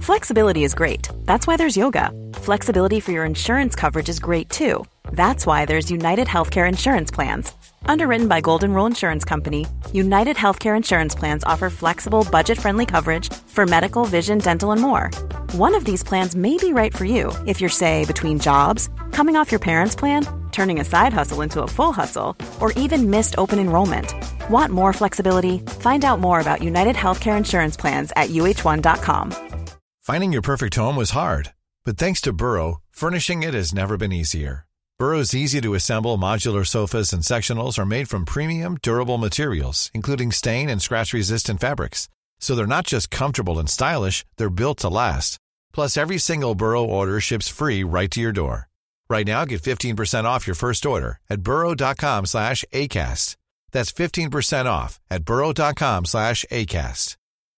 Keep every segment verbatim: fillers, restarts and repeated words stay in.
Flexibility is great. That's why there's yoga. Flexibility for your insurance coverage is great too. That's why there's United Healthcare Insurance Plans. Underwritten by Golden Rule Insurance Company, United Healthcare Insurance Plans offer flexible, budget-friendly coverage for medical, vision, dental, and more. One of these plans may be right for you if you're, say, between jobs, coming off your parents' plan, turning a side hustle into a full hustle, or even missed open enrollment. Want more flexibility? Find out more about United Healthcare Insurance Plans at U H one dot com. Finding your perfect home was hard, but thanks to Burrow, furnishing it has never been easier. Burrow's easy-to-assemble modular sofas and sectionals are made from premium, durable materials, including stain and scratch-resistant fabrics. So they're not just comfortable and stylish, they're built to last. Plus, every single Burrow order ships free right to your door. Right now, get fifteen percent off your first order at burrow.com slash ACAST. That's fifteen percent off at burrow.com slash ACAST.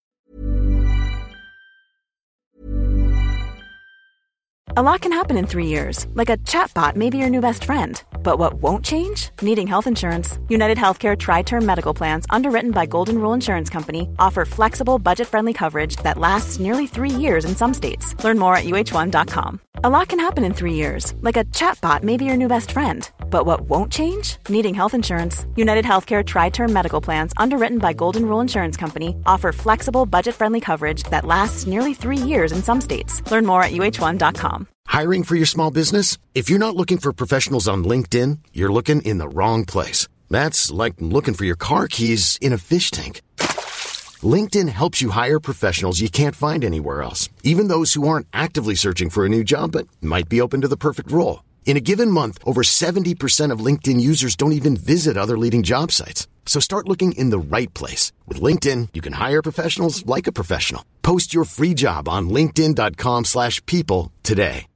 A lot can happen in three years, like a chatbot may be your new best friend. But what won't change? Needing health insurance. United Healthcare Tri-Term Medical Plans, underwritten by Golden Rule Insurance Company, offer flexible, budget-friendly coverage that lasts nearly three years in some states. Learn more at U H one dot com. A lot can happen in three years, like a chatbot may be your new best friend. But what won't change? Needing health insurance. United Healthcare Tri-Term Medical Plans, underwritten by Golden Rule Insurance Company, offer flexible, budget-friendly coverage that lasts nearly three years in some states. Learn more at U H one dot com. Hiring for your small business? If you're not looking for professionals on LinkedIn, you're looking in the wrong place. That's like looking for your car keys in a fish tank. LinkedIn helps you hire professionals you can't find anywhere else, even those who aren't actively searching for a new job but might be open to the perfect role. In a given month, over seventy percent of LinkedIn users don't even visit other leading job sites. So start looking in the right place. With LinkedIn, you can hire professionals like a professional. Post your free job on linkedin.com slash people today.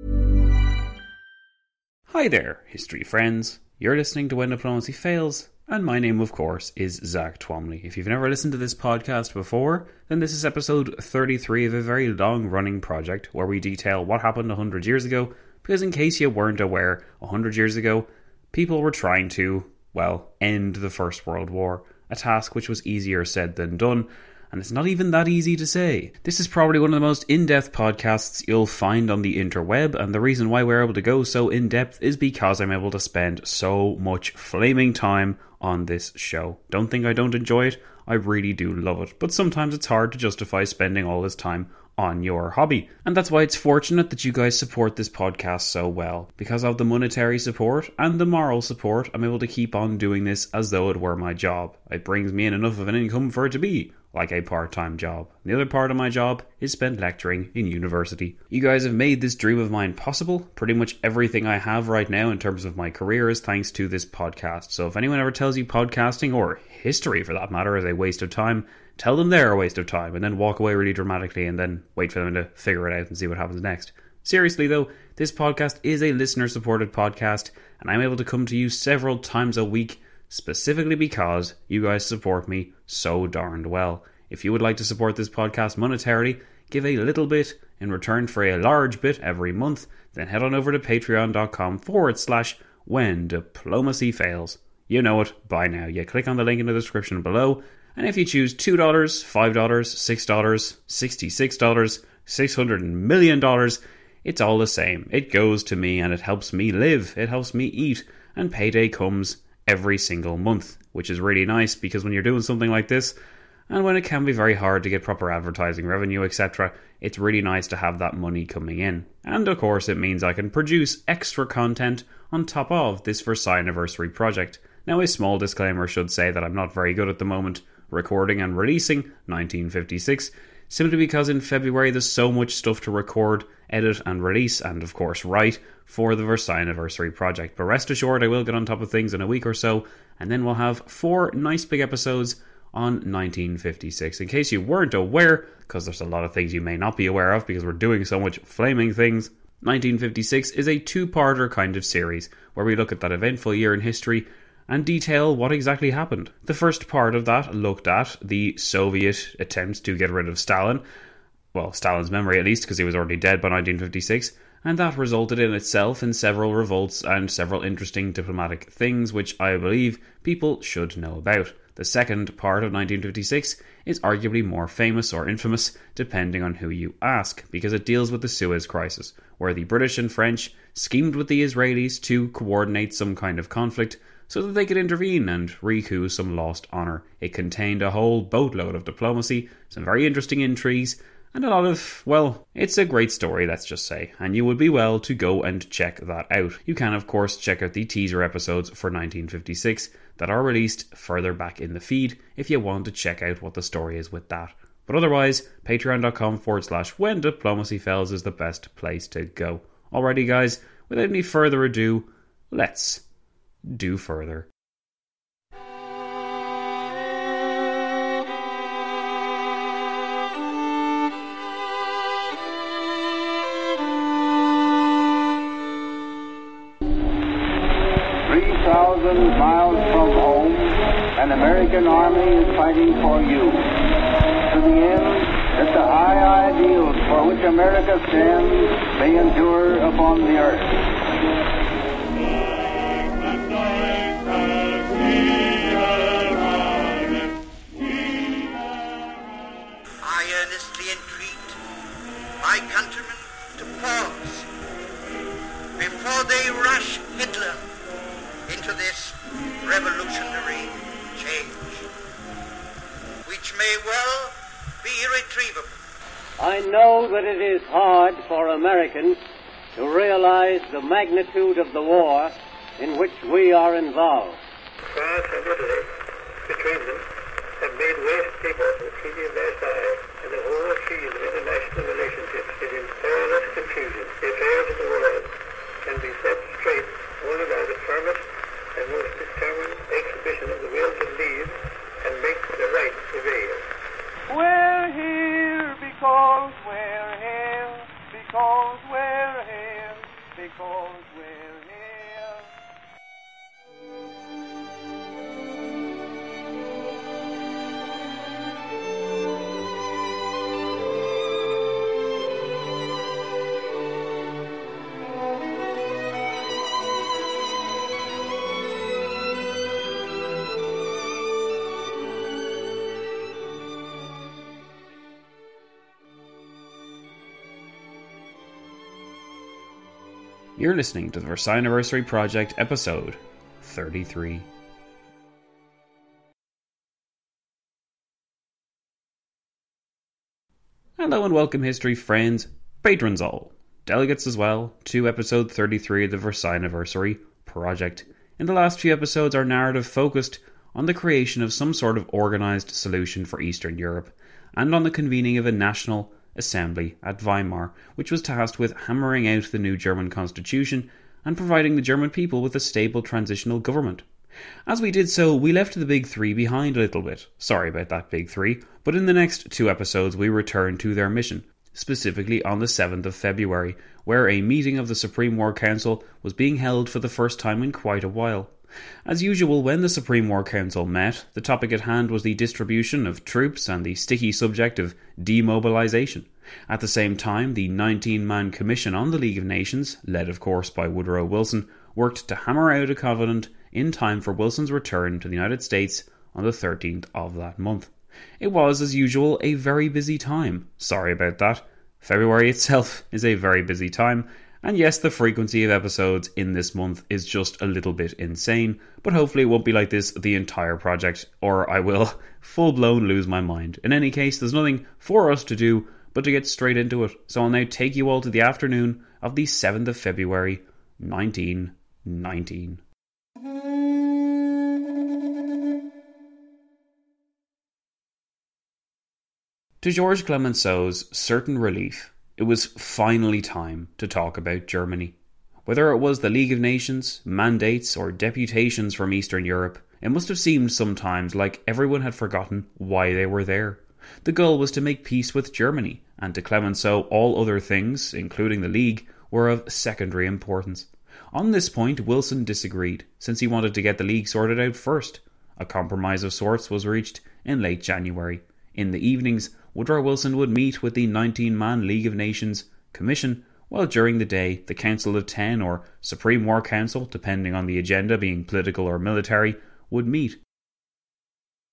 Hi there, history friends. You're listening to When Diplomacy Fails, and my name, of course, is Zach Twomley. If you've never listened to this podcast before, then this is episode thirty-three of a very long-running project where we detail what happened one hundred years ago, because in case you weren't aware, one hundred years ago, people were trying to, well, end the First World War, a task which was easier said than done, and it's not even that easy to say. This is probably one of the most in-depth podcasts you'll find on the interweb, and the reason why we're able to go so in-depth is because I'm able to spend so much flaming time on this show. Don't think I don't enjoy it, I really do love it, but sometimes it's hard to justify spending all this time on your hobby. And that's why it's fortunate that you guys support this podcast so well. Because of the monetary support and the moral support, I'm able to keep on doing this as though it were my job. It brings me in enough of an income for it to be like a part-time job. The other part of my job is spent lecturing in university. You guys have made this dream of mine possible. Pretty much everything I have right now in terms of my career is thanks to this podcast. So if anyone ever tells you podcasting, or history for that matter, is a waste of time, tell them they're a waste of time, and then walk away really dramatically and then wait for them to figure it out and see what happens next. Seriously though, this podcast is a listener-supported podcast, and I'm able to come to you several times a week specifically because you guys support me so darned well. If you would like to support this podcast monetarily, give a little bit in return for a large bit every month, then head on over to patreon.com forward slash when diplomacy fails. You know it by now. You click on the link in the description below, and if you choose two dollars, five dollars, six dollars, sixty-six dollars, six hundred million dollars, it's all the same. It goes to me and it helps me live. It helps me eat, and payday comes every single month, which is really nice because when you're doing something like this, and when it can be very hard to get proper advertising revenue, et cetera, it's really nice to have that money coming in. And of course, it means I can produce extra content on top of this Versailles Anniversary project. Now, a small disclaimer should say that I'm not very good at the moment recording and releasing nineteen fifty-six, simply because in February there's so much stuff to record, edit and release, and of course write for the Versailles Anniversary project. But rest assured, I will get on top of things in a week or so, and then we'll have four nice big episodes on nineteen fifty-six. In case you weren't aware, because there's a lot of things you may not be aware of because we're doing so much flaming things, nineteen fifty-six is a two-parter kind of series where we look at that eventful year in history and detail what exactly happened. The first part of that looked at the Soviet attempts to get rid of Stalin, well, Stalin's memory at least, because he was already dead by nineteen fifty-six, and that resulted in itself in several revolts and several interesting diplomatic things which I believe people should know about. The second part of nineteen fifty-six is arguably more famous or infamous, depending on who you ask, because it deals with the Suez Crisis, where the British and French schemed with the Israelis to coordinate some kind of conflict so that they could intervene and recoup some lost honour. It contained a whole boatload of diplomacy, some very interesting intrigues, and a lot of, well, it's a great story, let's just say, and you would be well to go and check that out. You can, of course, check out the teaser episodes for nineteen fifty-six that are released further back in the feed if you want to check out what the story is with that. But otherwise, patreon.com forward slash when diplomacy fails is the best place to go. Alrighty guys, without any further ado, let's do further. three thousand miles from home, an American army is fighting for you. To the end that the high ideals for which America stands may endure upon the earth. I earnestly entreat my countrymen to pause before they rush Hitler into this revolutionary change, which may well be irretrievable. I know that it is hard for Americans to realize the magnitude of the war in which we are involved. France and Italy, between them, have made West people the Treaty of Versailles, and the whole field of international relationships is in perilous confusion. The affairs of the world can be set straight only by the firmest and most determined exhibition of the will to lead and make the right prevail. We're here because we're here, because we're here, because we're here. You're listening to the Versailles Anniversary Project, episode thirty-three. Hello and welcome, history friends, patrons all, delegates as well, to episode thirty-three of the Versailles Anniversary Project. In the last few episodes, our narrative focused on the creation of some sort of organised solution for Eastern Europe, and on the convening of a national assembly at Weimar, which was tasked with hammering out the new German constitution and providing the German people with a stable transitional government. As we did so, we left the big three behind a little bit. Sorry about that, big three. But in the next two episodes, we return to their mission, specifically on the seventh of February, where a meeting of the Supreme War Council was being held for the first time in quite a while. As usual, when the Supreme War Council met, the topic at hand was the distribution of troops and the sticky subject of demobilisation. At the same time, the nineteen-man Commission on the League of Nations, led of course by Woodrow Wilson, worked to hammer out a covenant in time for Wilson's return to the United States on the thirteenth of that month. It was, as usual, a very busy time. Sorry about that. February itself is a very busy time, and yes, the frequency of episodes in this month is just a little bit insane, but hopefully it won't be like this the entire project, or I will full-blown lose my mind. In any case, there's nothing for us to do but to get straight into it, so I'll now take you all to the afternoon of the seventh of February, nineteen nineteen. To Georges Clemenceau's certain relief, it was finally time to talk about Germany. Whether it was the League of Nations, mandates, or deputations from Eastern Europe, it must have seemed sometimes like everyone had forgotten why they were there. The goal was to make peace with Germany, and to Clemenceau all other things, including the League, were of secondary importance. On this point, Wilson disagreed, since he wanted to get the League sorted out first. A compromise of sorts was reached in late January. In the evenings, Woodrow Wilson would meet with the nineteen-man League of Nations Commission, while during the day the Council of Ten, or Supreme War Council, depending on the agenda being political or military, would meet.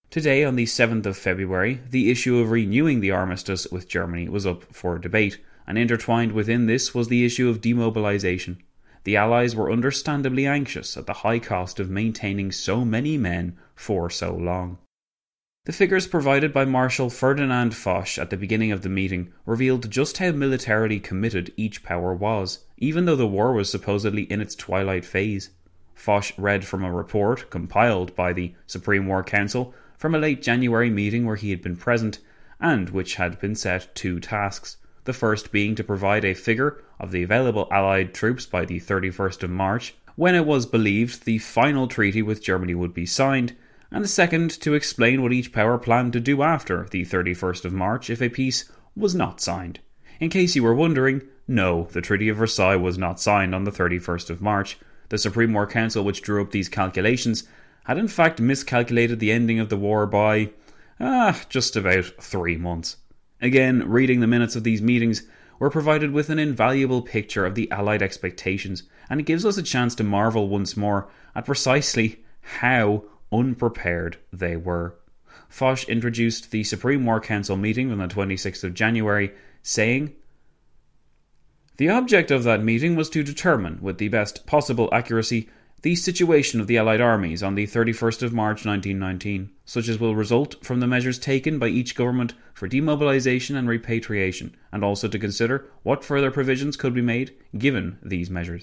Today, on the seventh of February, the issue of renewing the armistice with Germany was up for debate, and intertwined within this was the issue of demobilisation. The Allies were understandably anxious at the high cost of maintaining so many men for so long. The figures provided by Marshal Ferdinand Foch at the beginning of the meeting revealed just how militarily committed each power was, even though the war was supposedly in its twilight phase. Foch read from a report compiled by the Supreme War Council from a late January meeting where he had been present, and which had been set two tasks, the first being to provide a figure of the available Allied troops by the thirty-first of March, when it was believed the final treaty with Germany would be signed, and the second to explain what each power planned to do after the thirty-first of March if a peace was not signed. In case you were wondering, no, the Treaty of Versailles was not signed on the thirty-first of March. The Supreme War Council, which drew up these calculations, had in fact miscalculated the ending of the war by, ah, just about three months. Again, reading the minutes of these meetings, we're provided with an invaluable picture of the Allied expectations, and it gives us a chance to marvel once more at precisely how unprepared they were. Foch introduced the Supreme War Council meeting on the twenty-sixth of January, saying, "The object of that meeting was to determine, with the best possible accuracy, the situation of the Allied armies on the thirty-first of March nineteen nineteen, such as will result from the measures taken by each government for demobilisation and repatriation, and also to consider what further provisions could be made given these measures."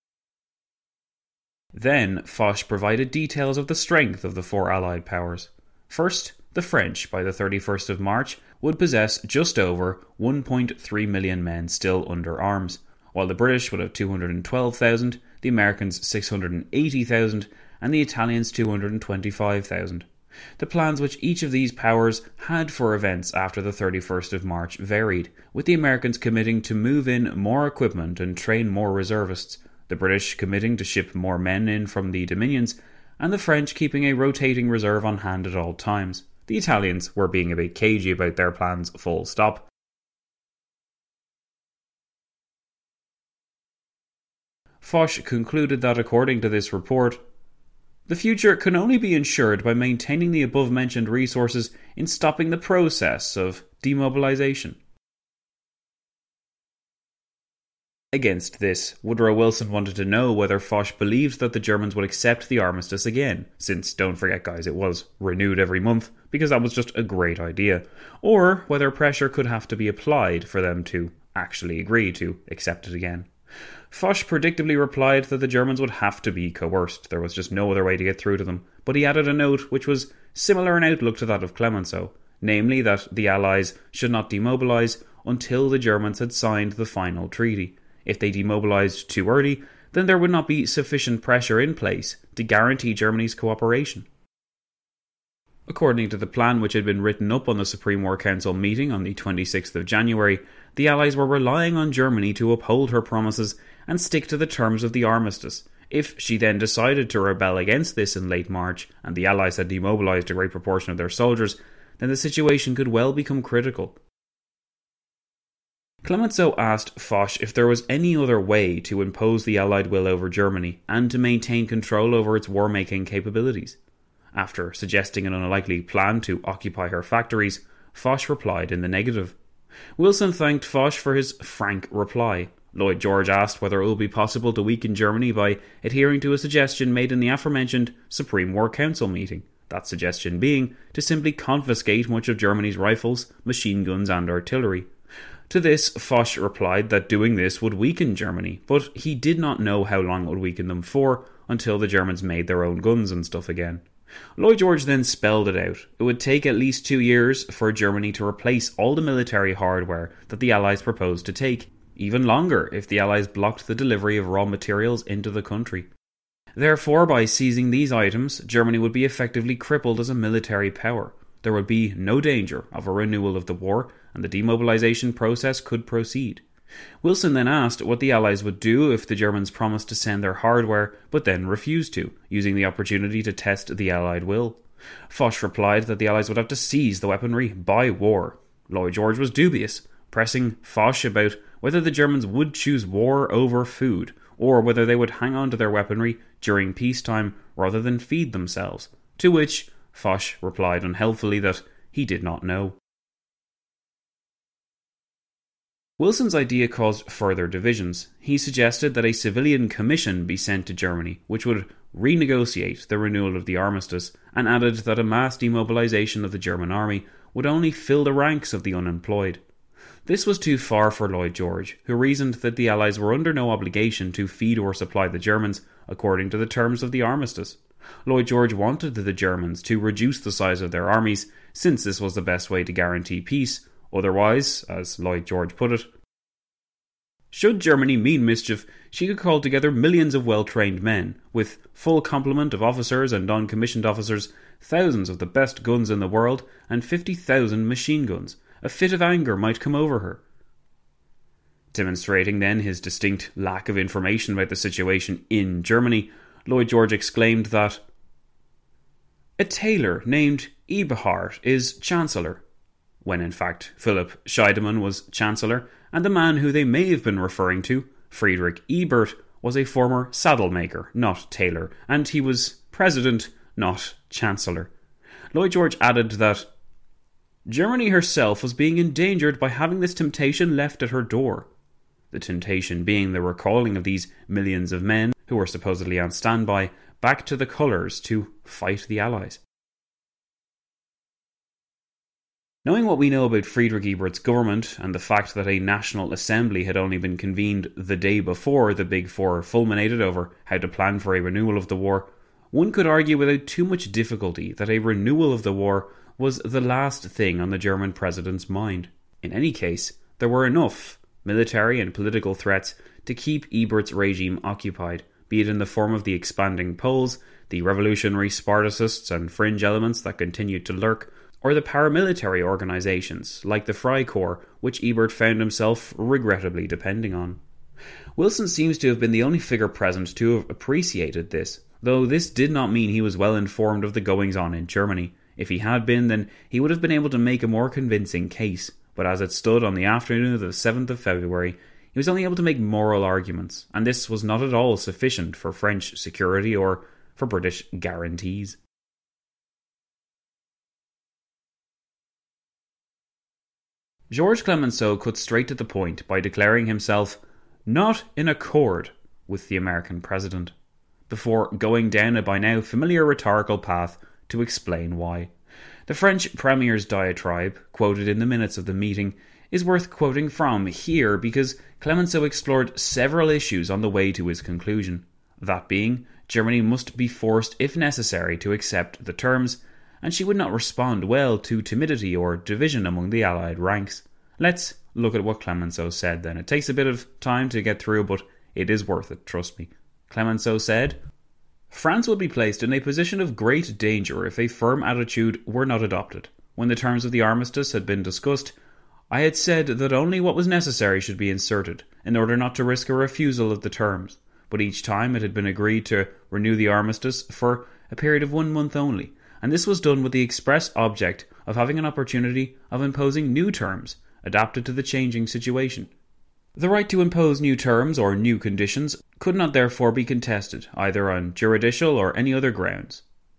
Then Foch provided details of the strength of the four Allied powers. First, the French, by the thirty-first of March, would possess just over one point three million men still under arms, while the British would have two hundred twelve thousand, the Americans six hundred eighty thousand, and the Italians two hundred twenty-five thousand. The plans which each of these powers had for events after the thirty-first of March varied, with the Americans committing to move in more equipment and train more reservists, the British committing to ship more men in from the Dominions, and the French keeping a rotating reserve on hand at all times. The Italians were being a bit cagey about their plans, full stop. Foch concluded that according to this report, the future can only be ensured by maintaining the above-mentioned resources in stopping the process of demobilisation. Against this, Woodrow Wilson wanted to know whether Foch believed that the Germans would accept the armistice again, since, don't forget guys, it was renewed every month, because that was just a great idea, or whether pressure could have to be applied for them to actually agree to accept it again. Foch predictably replied that the Germans would have to be coerced, there was just no other way to get through to them, but he added a note which was similar in outlook to that of Clemenceau, namely that the Allies should not demobilise until the Germans had signed the final treaty. If they demobilised too early, then there would not be sufficient pressure in place to guarantee Germany's cooperation. According to the plan which had been written up on the Supreme War Council meeting on the twenty-sixth of January, the Allies were relying on Germany to uphold her promises and stick to the terms of the armistice. If she then decided to rebel against this in late March, and the Allies had demobilised a great proportion of their soldiers, then the situation could well become critical. Clemenceau asked Foch if there was any other way to impose the Allied will over Germany and to maintain control over its war-making capabilities. After suggesting an unlikely plan to occupy her factories, Foch replied in the negative. Wilson thanked Foch for his frank reply. Lloyd George asked whether it would be possible to weaken Germany by adhering to a suggestion made in the aforementioned Supreme War Council meeting, that suggestion being to simply confiscate much of Germany's rifles, machine guns and artillery. To this, Foch replied that doing this would weaken Germany, but he did not know how long it would weaken them for until the Germans made their own guns and stuff again. Lloyd George then spelled it out. It would take at least two years for Germany to replace all the military hardware that the Allies proposed to take, even longer if the Allies blocked the delivery of raw materials into the country. Therefore, by seizing these items, Germany would be effectively crippled as a military power. There would be no danger of a renewal of the war, and the demobilisation process could proceed. Wilson then asked what the Allies would do if the Germans promised to send their hardware, but then refused to, using the opportunity to test the Allied will. Foch replied that the Allies would have to seize the weaponry by war. Lloyd George was dubious, pressing Foch about whether the Germans would choose war over food, or whether they would hang on to their weaponry during peacetime rather than feed themselves, to which Foch replied unhelpfully that he did not know. Wilson's idea caused further divisions. He suggested that a civilian commission be sent to Germany, which would renegotiate the renewal of the armistice, and added that a mass demobilization of the German army would only fill the ranks of the unemployed. This was too far for Lloyd George, who reasoned that the Allies were under no obligation to feed or supply the Germans according to the terms of the armistice. Lloyd George wanted the Germans to reduce the size of their armies, since this was the best way to guarantee peace. Otherwise, as Lloyd George put it, should Germany mean mischief, she could call together millions of well-trained men, with full complement of officers and non-commissioned officers, thousands of the best guns in the world, and fifty thousand machine guns. A fit of anger might come over her. Demonstrating then his distinct lack of information about the situation in Germany, Lloyd George exclaimed that a tailor named Eberhard is Chancellor, when in fact Philipp Scheidemann was Chancellor, and the man who they may have been referring to, Friedrich Ebert, was a former saddle maker, not tailor, and he was President, not Chancellor. Lloyd George added that Germany herself was being endangered by having this temptation left at her door. The temptation being the recalling of these millions of men, who were supposedly on standby, back to the colours to fight the Allies. Knowing what we know about Friedrich Ebert's government and the fact that a National Assembly had only been convened the day before the Big Four fulminated over how to plan for a renewal of the war, one could argue without too much difficulty that a renewal of the war was the last thing on the German president's mind. In any case, there were enough military and political threats to keep Ebert's regime occupied, be it in the form of the expanding Poles, the revolutionary Spartacists and fringe elements that continued to lurk, or the paramilitary organisations, like the Freikorps, which Ebert found himself regrettably depending on. Wilson seems to have been the only figure present to have appreciated this, though this did not mean he was well informed of the goings-on in Germany. If he had been, then he would have been able to make a more convincing case, but as it stood on the afternoon of the seventh of February, he was only able to make moral arguments, and this was not at all sufficient for French security or for British guarantees. Georges Clemenceau cut straight to the point by declaring himself not in accord with the American president, before going down a by now familiar rhetorical path to explain why. The French premier's diatribe, quoted in the minutes of the meeting, is worth quoting from here because Clemenceau explored several issues on the way to his conclusion. That being, Germany must be forced, if necessary, to accept the terms, and she would not respond well to timidity or division among the Allied ranks. Let's look at what Clemenceau said then. It takes a bit of time to get through, but it is worth it, trust me. Clemenceau said, France would be placed in a position of great danger if a firm attitude were not adopted. When the terms of the armistice had been discussed, I had said that only what was necessary should be inserted, in order not to risk a refusal of the terms, but each time it had been agreed to renew the armistice for a period of one month only, and this was done with the express object of having an opportunity of imposing new terms, adapted to the changing situation. The right to impose new terms or new conditions could not therefore be contested, either on juridical or any other grounds.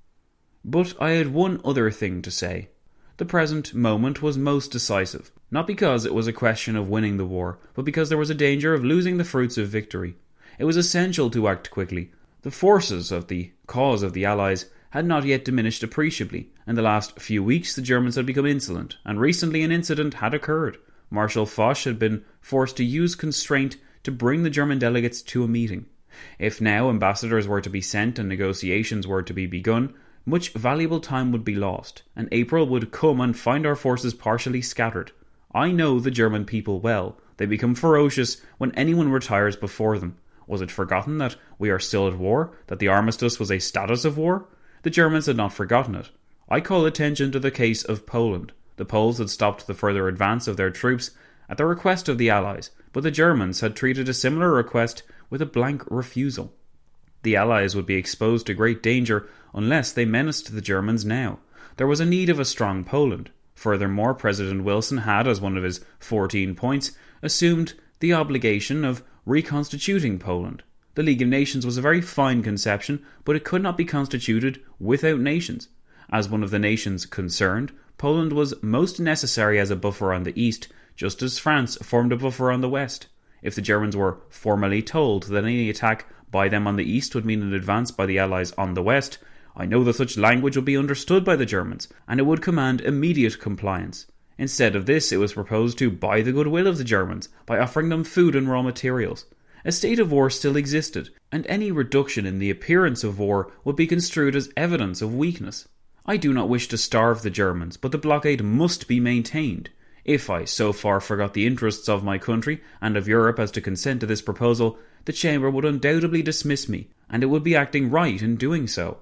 But I had one other thing to say. The present moment was most decisive, not because it was a question of winning the war, but because there was a danger of losing the fruits of victory. It was essential to act quickly. The forces of the cause of the Allies had not yet diminished appreciably. In the last few weeks the Germans had become insolent, and recently an incident had occurred. Marshal Foch had been forced to use constraint to bring the German delegates to a meeting. If now ambassadors were to be sent and negotiations were to be begun, much valuable time would be lost, and April would come and find our forces partially scattered. I know the German people well. They become ferocious when anyone retires before them. Was it forgotten that we are still at war, that the armistice was a status of war? The Germans had not forgotten it. I call attention to the case of Poland. The Poles had stopped the further advance of their troops at the request of the Allies, but the Germans had treated a similar request with a blank refusal. The Allies would be exposed to great danger unless they menaced the Germans now. There was a need of a strong Poland. Furthermore, President Wilson had, as one of his fourteen points, assumed the obligation of reconstituting Poland. The League of Nations was a very fine conception, but it could not be constituted without nations. As one of the nations concerned, Poland was most necessary as a buffer on the east, just as France formed a buffer on the west. If the Germans were formally told that any attack by them on the east would mean an advance by the Allies on the west, I know that such language would be understood by the Germans, and it would command immediate compliance. Instead of this, it was proposed to buy the goodwill of the Germans by offering them food and raw materials. A state of war still existed, and any reduction in the appearance of war would be construed as evidence of weakness. I do not wish to starve the Germans, but the blockade must be maintained. If I so far forgot the interests of my country and of Europe as to consent to this proposal, the Chamber would undoubtedly dismiss me, and it would be acting right in doing so.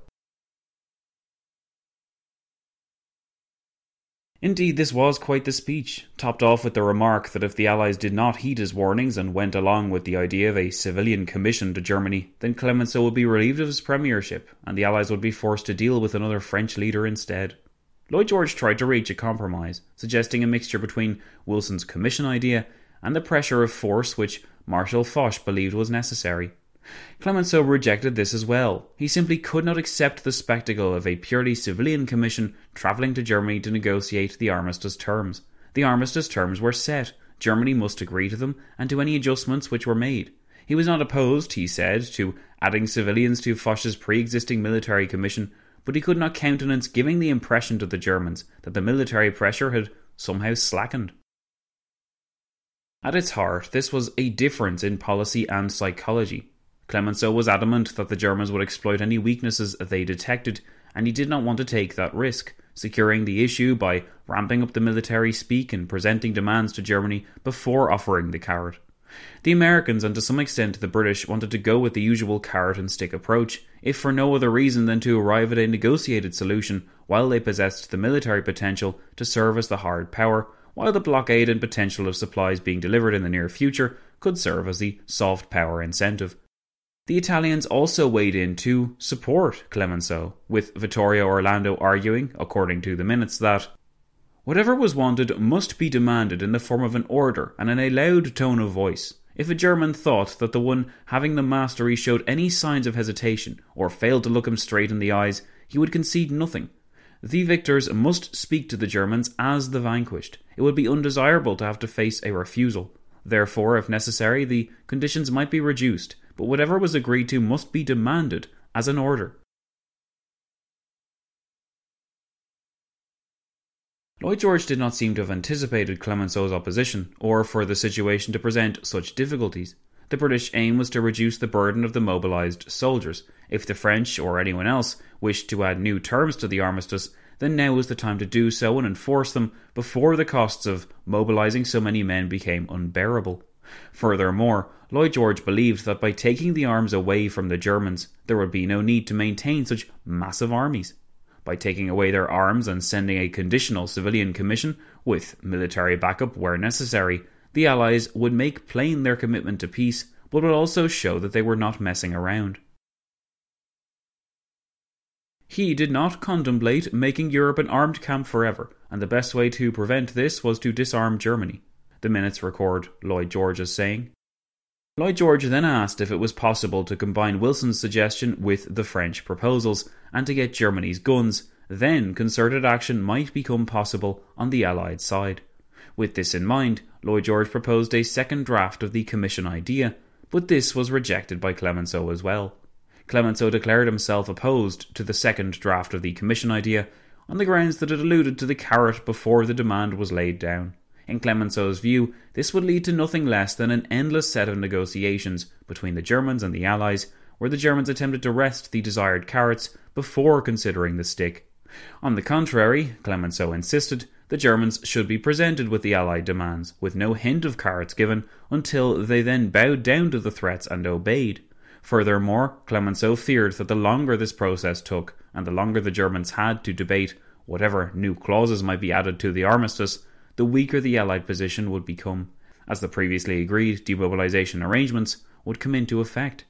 Indeed, this was quite the speech, topped off with the remark that if the Allies did not heed his warnings and went along with the idea of a civilian commission to Germany, then Clemenceau would be relieved of his premiership, and the Allies would be forced to deal with another French leader instead. Lloyd George tried to reach a compromise, suggesting a mixture between Wilson's commission idea and the pressure of force which Marshal Foch believed was necessary. Clemenceau rejected this as well. He simply could not accept the spectacle of a purely civilian commission travelling to Germany to negotiate the armistice terms. The armistice terms were set. Germany must agree to them and to any adjustments which were made. He was not opposed, he said, to adding civilians to Foch's pre-existing military commission, but he could not countenance giving the impression to the Germans that the military pressure had somehow slackened. At its heart, this was a difference in policy and psychology. Clemenceau was adamant that the Germans would exploit any weaknesses they detected, and he did not want to take that risk, securing the issue by ramping up the military speak and presenting demands to Germany before offering the carrot. The Americans, and to some extent the British, wanted to go with the usual carrot and stick approach, if for no other reason than to arrive at a negotiated solution while they possessed the military potential to serve as the hard power, while the blockade and potential of supplies being delivered in the near future could serve as the soft power incentive. The Italians also weighed in to support Clemenceau, with Vittorio Orlando arguing, according to the minutes, that whatever was wanted must be demanded in the form of an order and in a loud tone of voice. If a German thought that the one having the mastery showed any signs of hesitation, or failed to look him straight in the eyes, he would concede nothing. The victors must speak to the Germans as the vanquished. It would be undesirable to have to face a refusal. Therefore, if necessary, the conditions might be reduced, but whatever was agreed to must be demanded as an order. Lloyd George did not seem to have anticipated Clemenceau's opposition, or for the situation to present such difficulties. The British aim was to reduce the burden of the mobilised soldiers. If the French, or anyone else, wished to add new terms to the armistice, then now was the time to do so and enforce them before the costs of mobilising so many men became unbearable. Furthermore, Lloyd George believed that by taking the arms away from the Germans, there would be no need to maintain such massive armies. By taking away their arms and sending a conditional civilian commission, with military backup where necessary, the Allies would make plain their commitment to peace, but would also show that they were not messing around. He did not contemplate making Europe an armed camp forever, and the best way to prevent this was to disarm Germany. The minutes record Lloyd George as saying. Lloyd George then asked if it was possible to combine Wilson's suggestion with the French proposals, and to get Germany's guns. Then concerted action might become possible on the Allied side. With this in mind, Lloyd George proposed a second draft of the Commission idea, but this was rejected by Clemenceau as well. Clemenceau declared himself opposed to the second draft of the Commission idea on the grounds that it alluded to the carrot before the demand was laid down. In Clemenceau's view, this would lead to nothing less than an endless set of negotiations between the Germans and the Allies, where the Germans attempted to wrest the desired carrots before considering the stick. On the contrary, Clemenceau insisted, the Germans should be presented with the Allied demands, with no hint of carrots given, until they then bowed down to the threats and obeyed. Furthermore, Clemenceau feared that the longer this process took, and the longer the Germans had to debate whatever new clauses might be added to the armistice, the weaker the Allied position would become, as the previously agreed demobilisation arrangements would come into effect.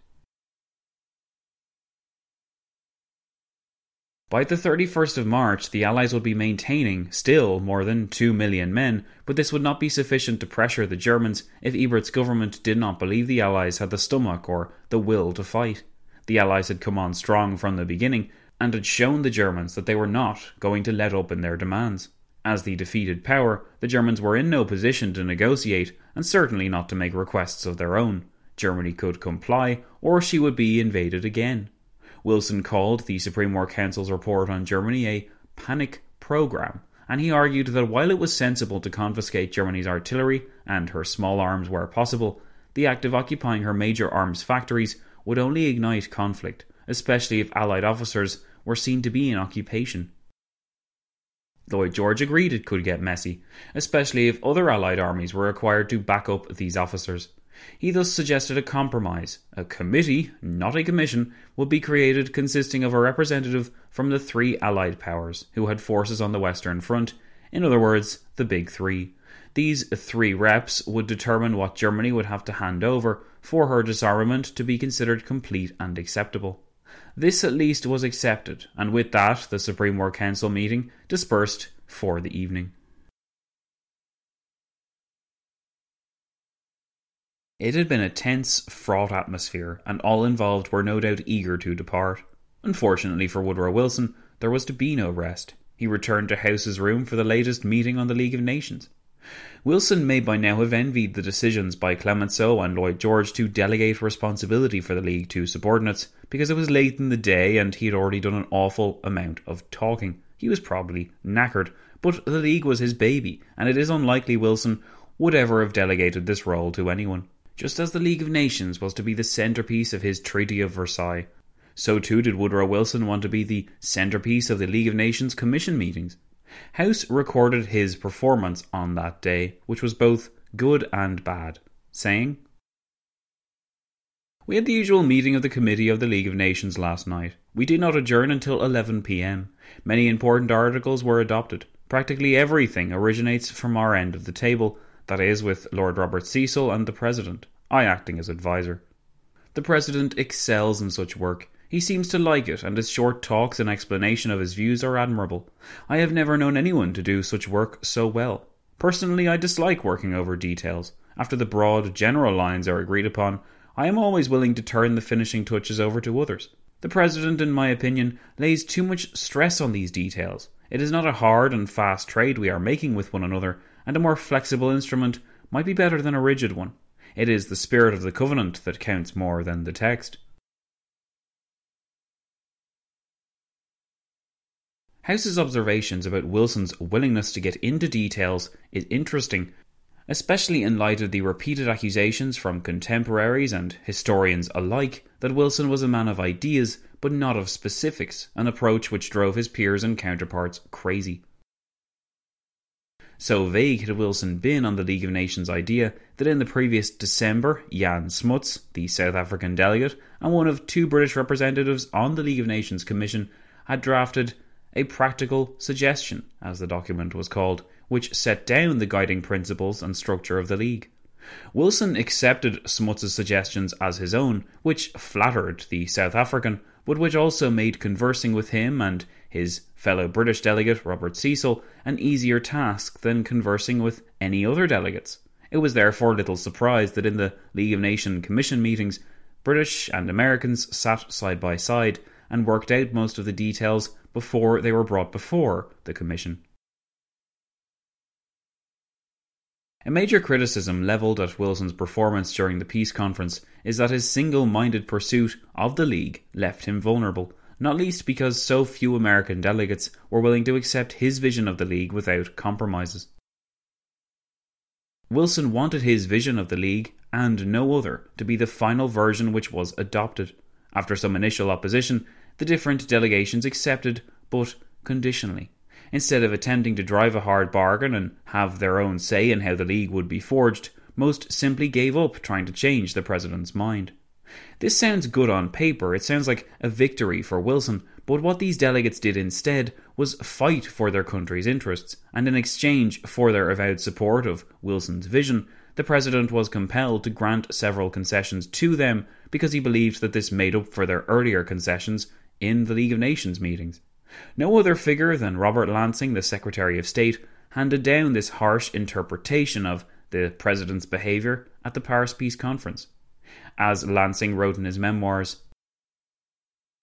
By the thirty-first of March, the Allies would be maintaining still more than two million men, but this would not be sufficient to pressure the Germans if Ebert's government did not believe the Allies had the stomach or the will to fight. The Allies had come on strong from the beginning, and had shown the Germans that they were not going to let up in their demands. As the defeated power, the Germans were in no position to negotiate, and certainly not to make requests of their own. Germany could comply, or she would be invaded again. Wilson called the Supreme War Council's report on Germany a panic program, and he argued that while it was sensible to confiscate Germany's artillery and her small arms where possible, the act of occupying her major arms factories would only ignite conflict, especially if Allied officers were seen to be in occupation. Lloyd George agreed it could get messy, especially if other Allied armies were required to back up these officers. He thus suggested a compromise. A committee, not a commission, would be created consisting of a representative from the three Allied powers who had forces on the Western Front, in other words, the Big Three. These three reps would determine what Germany would have to hand over for her disarmament to be considered complete and acceptable. This at least was accepted, and with that the Supreme War Council meeting dispersed for the evening. It had been a tense, fraught atmosphere, and all involved were no doubt eager to depart. Unfortunately for Woodrow Wilson, there was to be no rest. He returned to House's room for the latest meeting on the League of Nations. Wilson may by now have envied the decisions by Clemenceau and Lloyd George to delegate responsibility for the League to subordinates, because it was late in the day and he had already done an awful amount of talking. He was probably knackered, but the League was his baby, and it is unlikely Wilson would ever have delegated this role to anyone. Just as the League of Nations was to be the centrepiece of his Treaty of Versailles, so too did Woodrow Wilson want to be the centrepiece of the League of Nations Commission meetings. House recorded his performance on that day, which was both good and bad, saying, "We had the usual meeting of the Committee of the League of Nations last night. We did not adjourn until eleven p.m. Many important articles were adopted. Practically everything originates from our end of the table, that is, with Lord Robert Cecil and the President, I acting as advisor. The President excels in such work. He seems to like it, and his short talks and explanation of his views are admirable. I have never known anyone to do such work so well. Personally, I dislike working over details. After the broad, general lines are agreed upon, I am always willing to turn the finishing touches over to others. The President, in my opinion, lays too much stress on these details. It is not a hard and fast trade we are making with one another, and a more flexible instrument might be better than a rigid one. It is the spirit of the covenant that counts more than the text." House's observations about Wilson's willingness to get into details is interesting, especially in light of the repeated accusations from contemporaries and historians alike that Wilson was a man of ideas but not of specifics, an approach which drove his peers and counterparts crazy. So vague had Wilson been on the League of Nations idea that in the previous December, Jan Smuts, the South African delegate and one of two British representatives on the League of Nations Commission, had drafted a practical suggestion, as the document was called, which set down the guiding principles and structure of the League. Wilson accepted Smuts' suggestions as his own, which flattered the South African, but which also made conversing with him and his fellow British delegate, Robert Cecil, an easier task than conversing with any other delegates. It was therefore little surprise that in the League of Nations Commission meetings, British and Americans sat side by side and worked out most of the details before they were brought before the Commission. A major criticism levelled at Wilson's performance during the peace conference is that his single-minded pursuit of the League left him vulnerable, not least because so few American delegates were willing to accept his vision of the League without compromises. Wilson wanted his vision of the League, and no other, to be the final version which was adopted. After some initial opposition, the different delegations accepted, but conditionally. Instead of attempting to drive a hard bargain and have their own say in how the League would be forged, most simply gave up trying to change the President's mind. This sounds good on paper, it sounds like a victory for Wilson, but what these delegates did instead was fight for their country's interests, and in exchange for their avowed support of Wilson's vision, the President was compelled to grant several concessions to them because he believed that this made up for their earlier concessions in the League of Nations meetings. No other figure than Robert Lansing, the Secretary of State, handed down this harsh interpretation of the President's behaviour at the Paris Peace Conference. As Lansing wrote in his memoirs,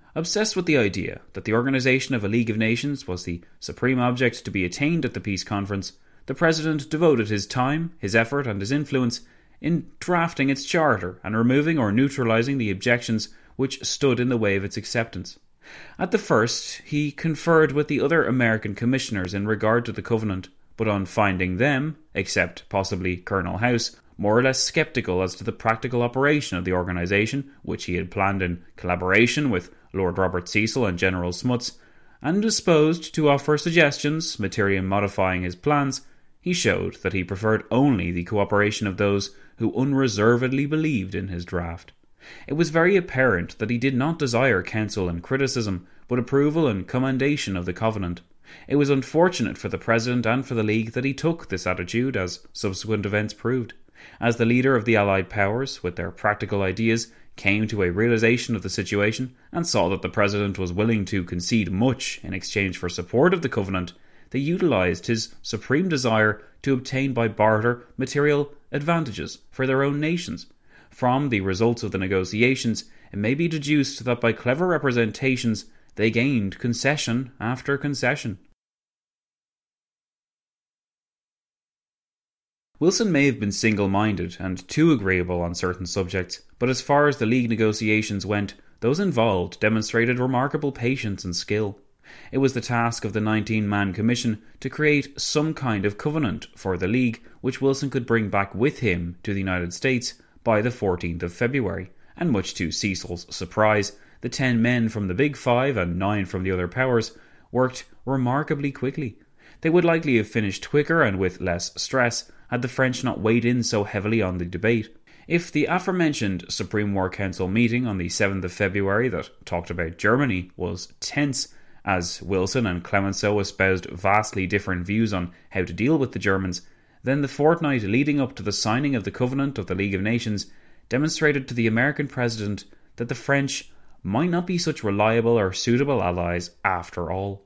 Obsessed with the idea that the organisation of a League of Nations was the supreme object to be attained at the peace conference, the President devoted his time, his effort and his influence in drafting its charter and removing or neutralising the objections which stood in the way of its acceptance. At the first, he conferred with the other American commissioners in regard to the Covenant, but on finding them, except possibly Colonel House, more or less sceptical as to the practical operation of the organisation, which he had planned in collaboration with Lord Robert Cecil and General Smuts, and disposed to offer suggestions materially modifying his plans, he showed that he preferred only the cooperation of those who unreservedly believed in his draft. It was very apparent that he did not desire counsel and criticism, but approval and commendation of the Covenant. It was unfortunate for the President and for the League that he took this attitude, as subsequent events proved. As the leader of the Allied powers, with their practical ideas, came to a realisation of the situation and saw that the President was willing to concede much in exchange for support of the Covenant, they utilised his supreme desire to obtain by barter material advantages for their own nations. From the results of the negotiations, it may be deduced that by clever representations they gained concession after concession. Wilson may have been single-minded and too agreeable on certain subjects, but as far as the League negotiations went, those involved demonstrated remarkable patience and skill. It was the task of the nineteen-man commission to create some kind of covenant for the League which Wilson could bring back with him to the United States by the fourteenth of February, and much to Cecil's surprise, the ten men from the Big Five and nine from the other powers worked remarkably quickly. They would likely have finished quicker and with less stress had the French not weighed in so heavily on the debate. If the aforementioned Supreme War Council meeting on the seventh of February that talked about Germany was tense, as Wilson and Clemenceau espoused vastly different views on how to deal with the Germans, then the fortnight leading up to the signing of the Covenant of the League of Nations demonstrated to the American President that the French might not be such reliable or suitable allies after all.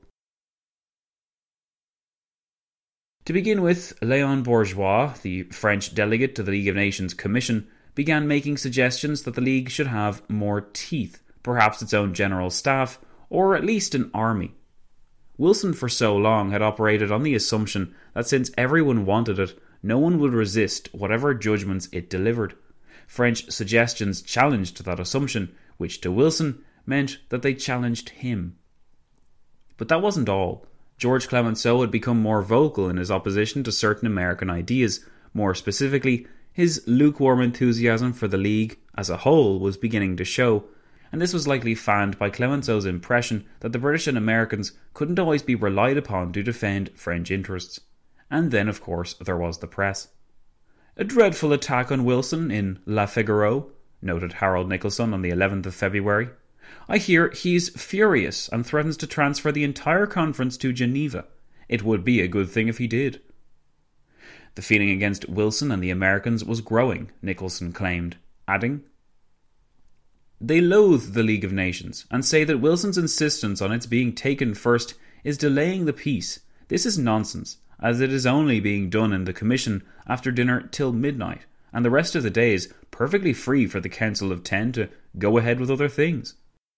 To begin with, Léon Bourgeois, the French delegate to the League of Nations Commission, began making suggestions that the League should have more teeth, perhaps its own general staff, or at least an army. Wilson for so long had operated on the assumption that since everyone wanted it, no one would resist whatever judgments it delivered. French suggestions challenged that assumption, which to Wilson meant that they challenged him. But that wasn't all. George Clemenceau had become more vocal in his opposition to certain American ideas. More specifically, his lukewarm enthusiasm for the League as a whole was beginning to show, and this was likely fanned by Clemenceau's impression that the British and Americans couldn't always be relied upon to defend French interests. And then, of course, there was the press. "A dreadful attack on Wilson in La Figaro," noted Harold Nicolson on the eleventh of February. "I hear he's furious and threatens to transfer the entire conference to Geneva. It would be a good thing if he did." The feeling against Wilson and the Americans was growing, Nicolson claimed, adding, "They loathe the League of Nations and say that Wilson's insistence on its being taken first is delaying the peace. This is nonsense, as it is only being done in the Commission after dinner till midnight, and the rest of the day is perfectly free for the Council of Ten to go ahead with other things."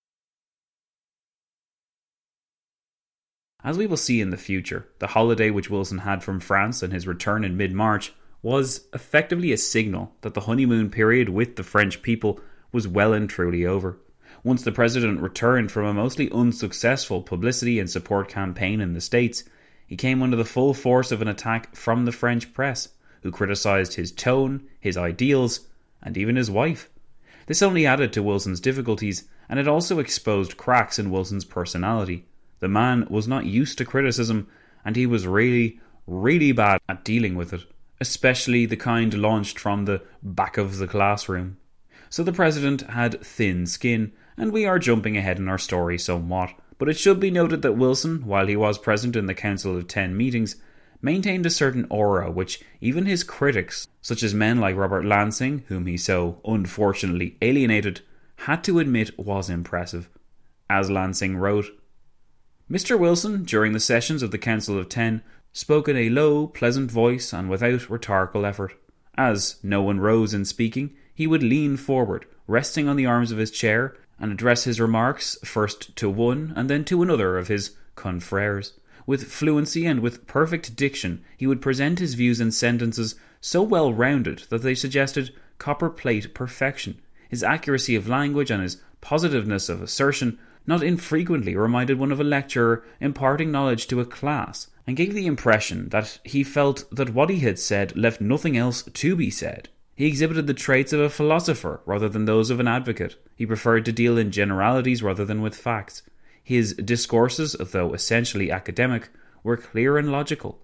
As we will see in the future, the holiday which Wilson had from France and his return in mid-March was effectively a signal that the honeymoon period with the French people was well and truly over. Once the President returned from a mostly unsuccessful publicity and support campaign in the States, he came under the full force of an attack from the French press, who criticised his tone, his ideals, and even his wife. This only added to Wilson's difficulties, and it also exposed cracks in Wilson's personality. The man was not used to criticism, and he was really, really bad at dealing with it, especially the kind launched from the back of the classroom. So the President had thin skin, and we are jumping ahead in our story somewhat, but it should be noted that Wilson, while he was present in the Council of Ten meetings, maintained a certain aura which even his critics, such as men like Robert Lansing, whom he so unfortunately alienated, had to admit was impressive. As Lansing wrote, "Mister Wilson, during the sessions of the Council of Ten, spoke in a low, pleasant voice and without rhetorical effort. As no one rose in speaking, he would lean forward, resting on the arms of his chair, and address his remarks first to one and then to another of his confreres. With fluency and with perfect diction, he would present his views in sentences so well rounded that they suggested copper-plate perfection. His accuracy of language and his positiveness of assertion not infrequently reminded one of a lecturer imparting knowledge to a class, and gave the impression that he felt that what he had said left nothing else to be said. He exhibited the traits of a philosopher rather than those of an advocate. He preferred to deal in generalities rather than with facts. His discourses, though essentially academic, were clear and logical.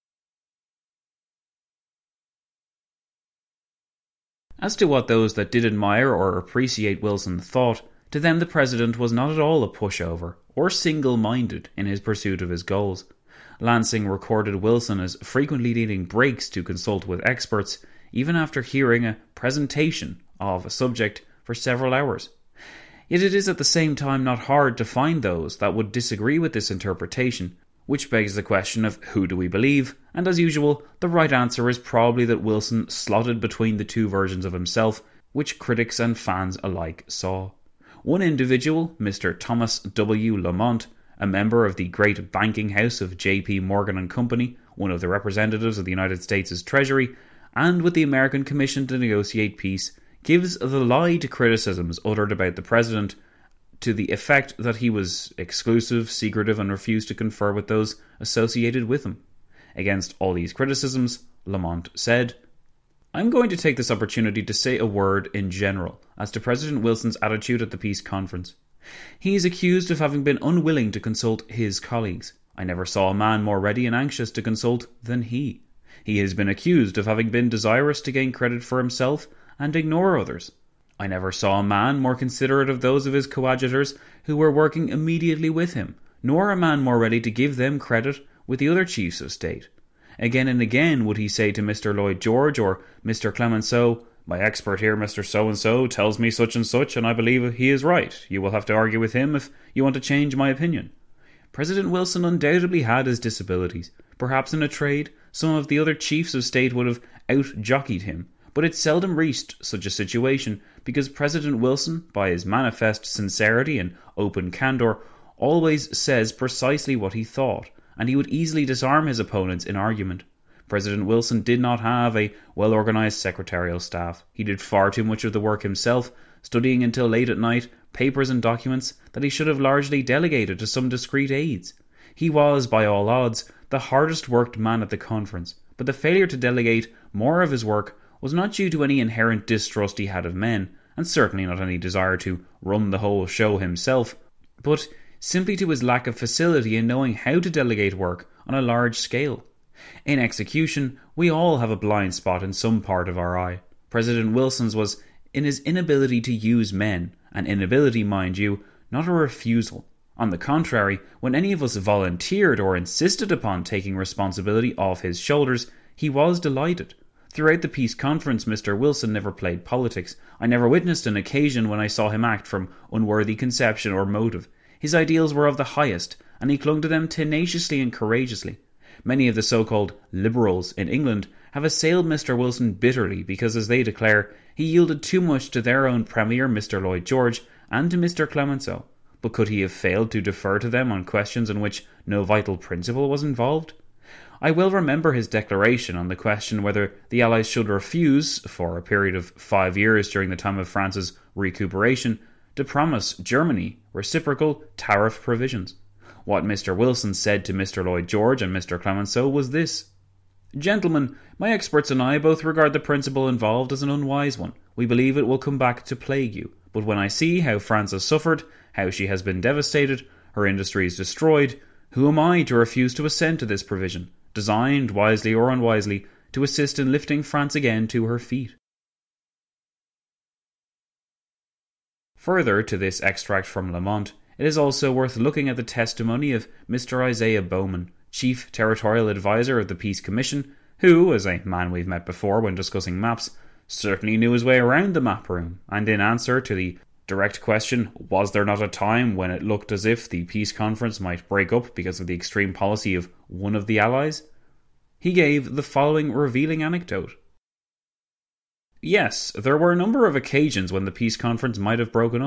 As to what those that did admire or appreciate Wilson thought, to them the President was not at all a pushover, or single-minded in his pursuit of his goals. Lansing recorded Wilson as frequently needing breaks to consult with experts, even after hearing a presentation of a subject for several hours. Yet it is at the same time not hard to find those that would disagree with this interpretation, which begs the question of who do we believe, and as usual, the right answer is probably that Wilson slotted between the two versions of himself, which critics and fans alike saw. One individual, Mister Thomas W. Lamont, a member of the great banking house of J P Morgan and Company, one of the representatives of the United States' Treasury, and with the American Commission to negotiate peace, gives the lie to criticisms uttered about the President to the effect that he was exclusive, secretive, and refused to confer with those associated with him. Against all these criticisms, Lamont said, "I'm going to take this opportunity to say a word in general as to President Wilson's attitude at the peace conference. He is accused of having been unwilling to consult his colleagues. I never saw a man more ready and anxious to consult than he. He has been accused of having been desirous to gain credit for himself and ignore others. I never saw a man more considerate of those of his coadjutors who were working immediately with him, nor a man more ready to give them credit with the other chiefs of state. Again and again would he say to Mister Lloyd George or Mister Clemenceau, 'My expert here, Mister So-and-so, tells me such and such, and I believe he is right. You will have to argue with him if you want to change my opinion.' President Wilson undoubtedly had his disabilities. Perhaps in a trade, some of the other chiefs of state would have out-jockeyed him, but it seldom reached such a situation because President Wilson, by his manifest sincerity and open candour, always says precisely what he thought, and he would easily disarm his opponents in argument. President Wilson did not have a well-organised secretarial staff. He did far too much of the work himself, studying until late at night papers and documents that he should have largely delegated to some discreet aides. He was, by all odds, the hardest worked man at the conference, but the failure to delegate more of his work was not due to any inherent distrust he had of men, and certainly not any desire to run the whole show himself, but simply to his lack of facility in knowing how to delegate work on a large scale. In execution, we all have a blind spot in some part of our eye. President Wilson's was in his inability to use men, an inability, mind you, not a refusal. On the contrary, when any of us volunteered or insisted upon taking responsibility off his shoulders, he was delighted. Throughout the peace conference, Mister Wilson never played politics. I never witnessed an occasion when I saw him act from unworthy conception or motive. His ideals were of the highest, and he clung to them tenaciously and courageously. Many of the so-called liberals in England have assailed Mister Wilson bitterly because, as they declare, he yielded too much to their own Premier, Mister Lloyd George, and to Mister Clemenceau. But could he have failed to defer to them on questions in which no vital principle was involved? I well remember his declaration on the question whether the Allies should refuse, for a period of five years during the time of France's recuperation, to promise Germany reciprocal tariff provisions. What Mister Wilson said to Mister Lloyd George and Mister Clemenceau was this: "Gentlemen, my experts and I both regard the principle involved as an unwise one. We believe it will come back to plague you. But when I see how France has suffered, how she has been devastated, her industries destroyed, who am I to refuse to assent to this provision, designed, wisely or unwisely, to assist in lifting France again to her feet?" Further to this extract from Lamont, it is also worth looking at the testimony of Mister Isaiah Bowman, Chief Territorial Advisor of the Peace Commission, who, as a man we've met before when discussing maps, certainly knew his way around the map room, and in answer to the direct question, was there not a time when it looked as if the peace conference might break up because of the extreme policy of one of the Allies, he gave the following revealing anecdote. "Yes, there were a number of occasions when the peace conference might have broken up.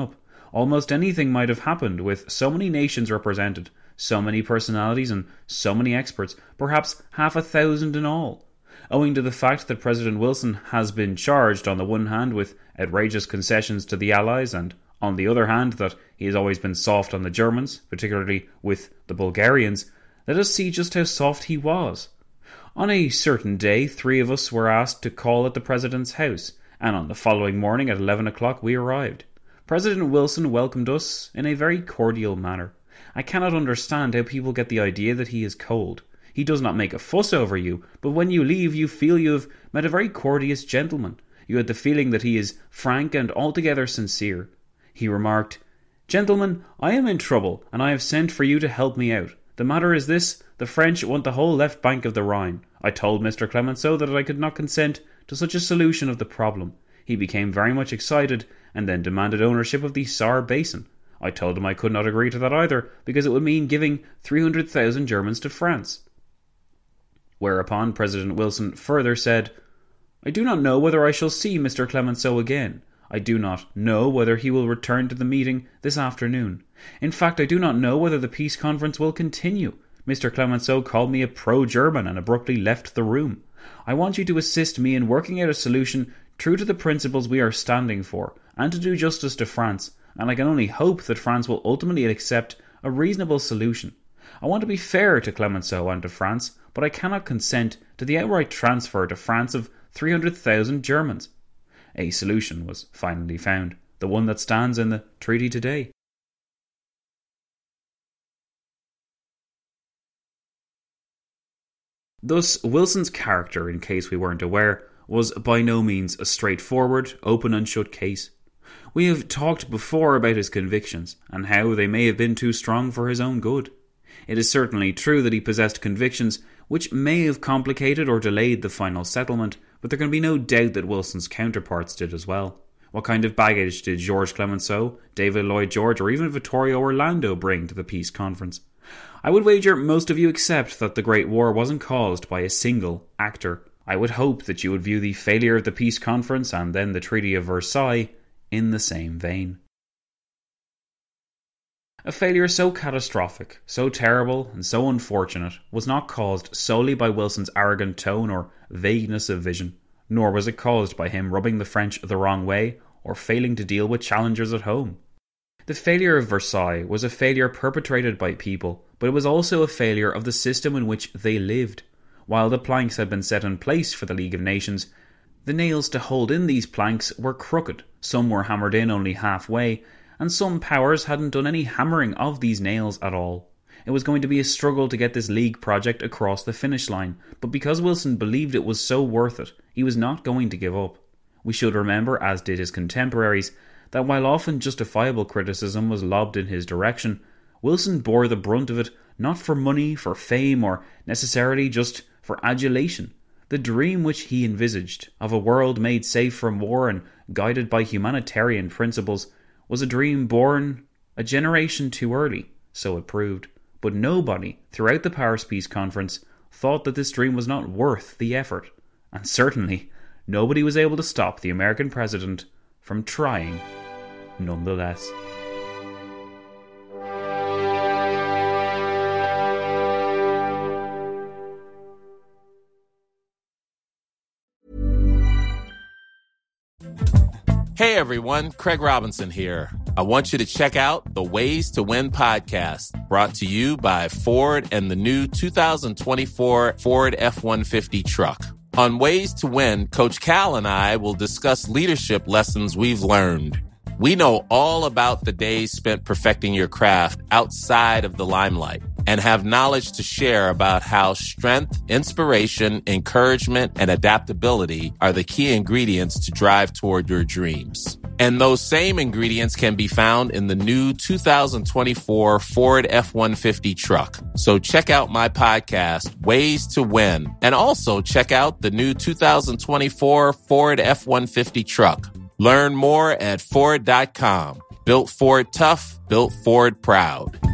almost anything might have happened with so many nations represented, so many personalities and so many experts, perhaps half a thousand in all. Owing to the fact that President Wilson has been charged on the one hand with outrageous concessions to the Allies and on the other hand that he has always been soft on the Germans, particularly with the Bulgarians, let us see just how soft he was. On a certain day, three of us were asked to call at the President's house, and on the following morning at eleven o'clock we arrived. President Wilson welcomed us in a very cordial manner. I cannot understand how people get the idea that he is cold. He does not make a fuss over you, but when you leave you feel you have met a very courteous gentleman. You had the feeling that he is frank and altogether sincere. He remarked, "Gentlemen, I am in trouble, and I have sent for you to help me out. The matter is this, the French want the whole left bank of the Rhine. I told Mister Clemenceau that I could not consent to such a solution of the problem. He became very much excited, and then demanded ownership of the Saar Basin. I told him I could not agree to that either, because it would mean giving three hundred thousand Germans to France." Whereupon President Wilson further said, "I do not know whether I shall see Mister Clemenceau again. I do not know whether he will return to the meeting this afternoon. In fact, I do not know whether the peace conference will continue. Mister Clemenceau called me a pro-German and abruptly left the room. I want you to assist me in working out a solution true to the principles we are standing for, and to do justice to France, and I can only hope that France will ultimately accept a reasonable solution. I want to be fair to Clemenceau and to France, but I cannot consent to the outright transfer to France of three hundred thousand Germans." A solution was finally found, the one that stands in the treaty today. Thus, Wilson's character, in case we weren't aware, was by no means a straightforward, open and shut case. We have talked before about his convictions, and how they may have been too strong for his own good. It is certainly true that he possessed convictions which may have complicated or delayed the final settlement, but there can be no doubt that Wilson's counterparts did as well. What kind of baggage did George Clemenceau, David Lloyd George, or even Vittorio Orlando bring to the peace conference? I would wager most of you accept that the Great War wasn't caused by a single actor. I would hope that you would view the failure of the peace conference and then the Treaty of Versailles in the same vein. A failure so catastrophic, so terrible, and so unfortunate was not caused solely by Wilson's arrogant tone or vagueness of vision, nor was it caused by him rubbing the French the wrong way or failing to deal with challengers at home. The failure of Versailles was a failure perpetrated by people, but it was also a failure of the system in which they lived. While the planks had been set in place for the League of Nations, the nails to hold in these planks were crooked, some were hammered in only halfway, and some powers hadn't done any hammering of these nails at all. It was going to be a struggle to get this League project across the finish line, but because Wilson believed it was so worth it, he was not going to give up. We should remember, as did his contemporaries, that while often justifiable criticism was lobbed in his direction, Wilson bore the brunt of it not for money, for fame, or necessarily just for adulation. The dream which he envisaged, of a world made safe from war and guided by humanitarian principles, was a dream born a generation too early, so it proved. But nobody, throughout the Paris Peace Conference, thought that this dream was not worth the effort. And certainly, nobody was able to stop the American president from trying nonetheless. Hey everyone, Craig Robinson here. I want you to check out the Ways to Win podcast, brought to you by Ford and the new two thousand twenty-four Ford F one fifty truck. On Ways to Win, Coach Cal and I will discuss leadership lessons we've learned. We know all about the days spent perfecting your craft outside of the limelight and have knowledge to share about how strength, inspiration, encouragement, and adaptability are the key ingredients to drive toward your dreams. And those same ingredients can be found in the new two thousand twenty-four Ford F one fifty truck. So check out my podcast, Ways to Win, and also check out the new two thousand twenty-four Ford F one fifty truck. Learn more at Ford dot com. Built Ford tough, built Ford proud.